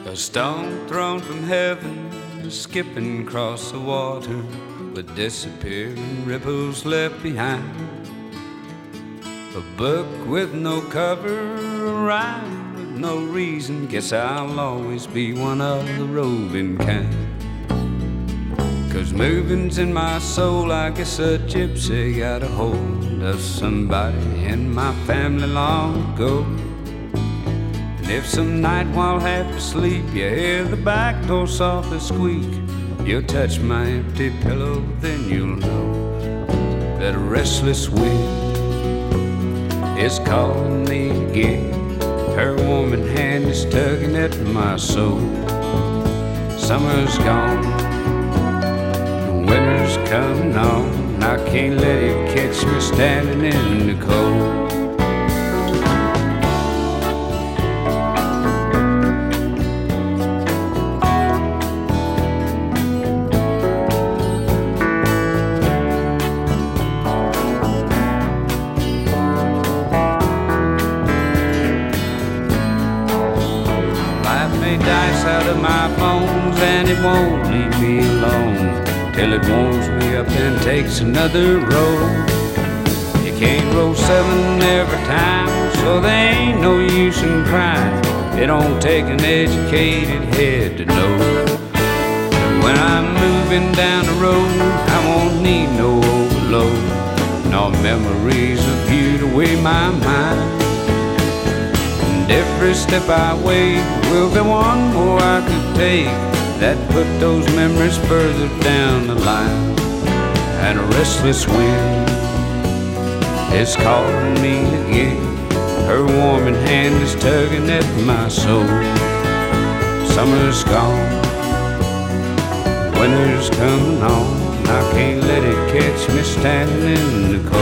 A stone thrown from heaven, skipping across the water, with disappearing ripples left behind. A book with no cover, a rhyme with no reason. Guess I'll always be one of the roving kind. 'Cause moving's in my soul, I guess a gypsy got a hold of somebody in my family long ago. And if some night while half asleep you hear the back door softly squeak, you'll touch my empty pillow, then you'll know that a restless wind is calling me again. Her warming hand is tugging at my soul. Summer's gone, winter's coming on, and I can't let it catch me standing in the cold. Life may dice out of my bones, and it won't leave me alone till it warms me up and takes another road. You can't roll 7 every time, so there ain't no use in crying. It don't take an educated head to know. When I'm moving down the road, I won't need no overload, no memories of you to weigh my mind. And every step I wait will be one more I could take that put those memories further down the line. And a restless wind is calling me again. Her warming hand is tugging at my soul. Summer's gone, winter's coming on, I can't let it catch me standing in the cold.